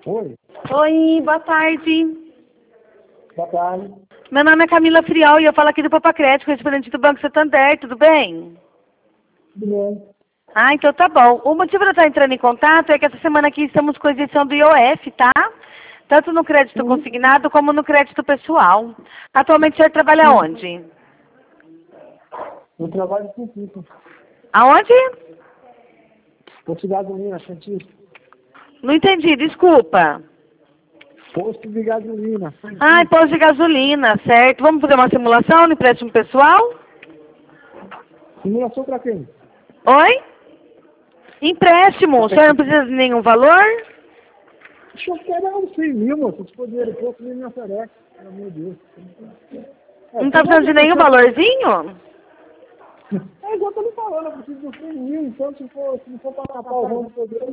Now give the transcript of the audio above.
Oi, Oi, boa tarde. boa tarde. Meu nome é Camila Friol e eu falo aqui do Papacrédito, correspondente do Banco Santander, tudo bem? Tudo bem? Ah, então tá bom. O motivo de eu estar entrando em contato é que essa semana aqui estamos com a isenção do IOF, tá? Tanto no crédito Sim, consignado como no crédito pessoal. Atualmente o senhor trabalha sim. onde? Eu trabalho com pipa. Aonde? Posto de gasolina, Santista. Não entendi, desculpa. Posto de gasolina, Ah, Santista. posto de gasolina, certo. Vamos fazer uma simulação no empréstimo pessoal? Simulação para quem? Oi? Empréstimo, o senhor não precisa de nenhum valor? Deixa eu pegar uns 100 mil, moço. Se for dinheiro pouco, nem me oferece. Pelo amor de Deus. Não está precisando de nenhum valorzinho? É igual eu tô lhe falando, eu preciso de uns 100 mil, então se não for para tapar o rombo,